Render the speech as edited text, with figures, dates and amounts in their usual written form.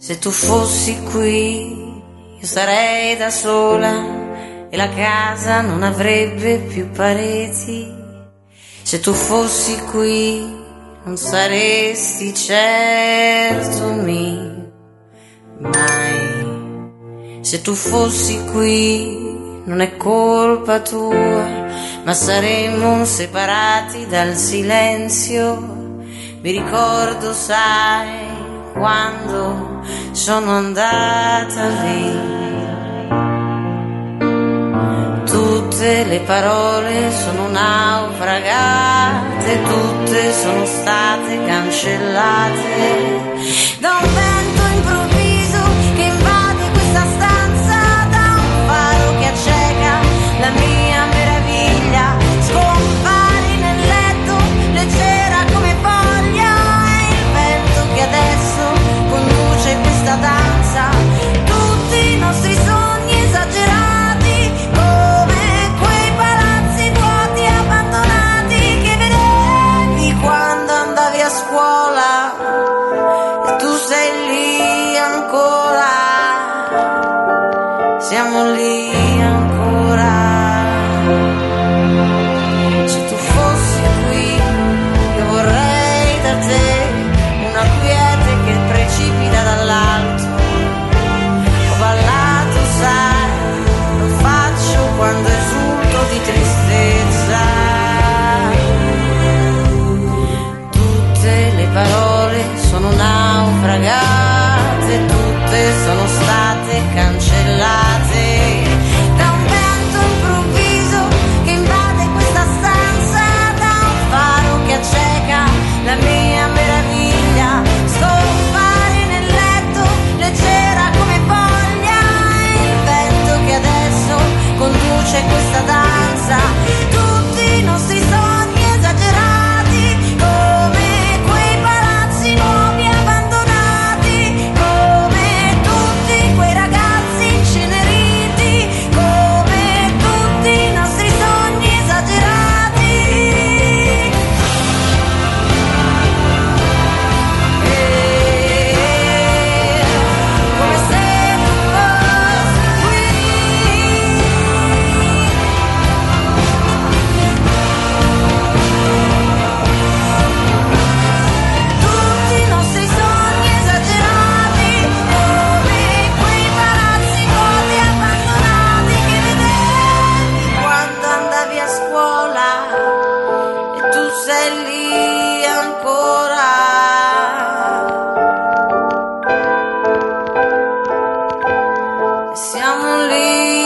Se tu fossi qui, io sarei da sola e la casa non avrebbe più pareti. Se tu fossi qui, non saresti certo mai. Se tu fossi qui, non è colpa tua, ma saremmo separati dal silenzio. Mi ricordo, sai, quando sono andata via. Tutte le parole sono naufragate, tutte sono state cancellate da un vento improvviso che invade questa stanza, da un faro che acceca la mia meraviglia. Scompari nel letto, leggera come foglia, è il vento che adesso conduce questa danza. Tutti i nostri sogni esagerati, come quei palazzi vuoti abbandonati che vedevi quando andavi a scuola, e tu sei lì ancora, siamo lì ancora. Se tu fossi qui, io vorrei da te una quiete che precipita dall'alto. Ho ballato, sai, lo faccio quando esulto di tristezza. Tutte le parole sono naufragate, tutte sono state cancellate da un vento improvviso che invade questa stanza, da un faro che acceca la mia meraviglia. Scompari nel letto, leggera come foglia, è il vento che adesso conduce questa danza. Tutti i nostri sogni esagerati, come quei palazzi nuovi abbandonati, come tutti quei ragazzi inceneriti, come tutti i nostri sogni esagerati. Come se tu fossi qui. Tutti i nostri sogni esagerati, come quei palazzi vuoti abbandonati che vedevi quando andavi a scuola, e tu sei lì ancora. Siamo lì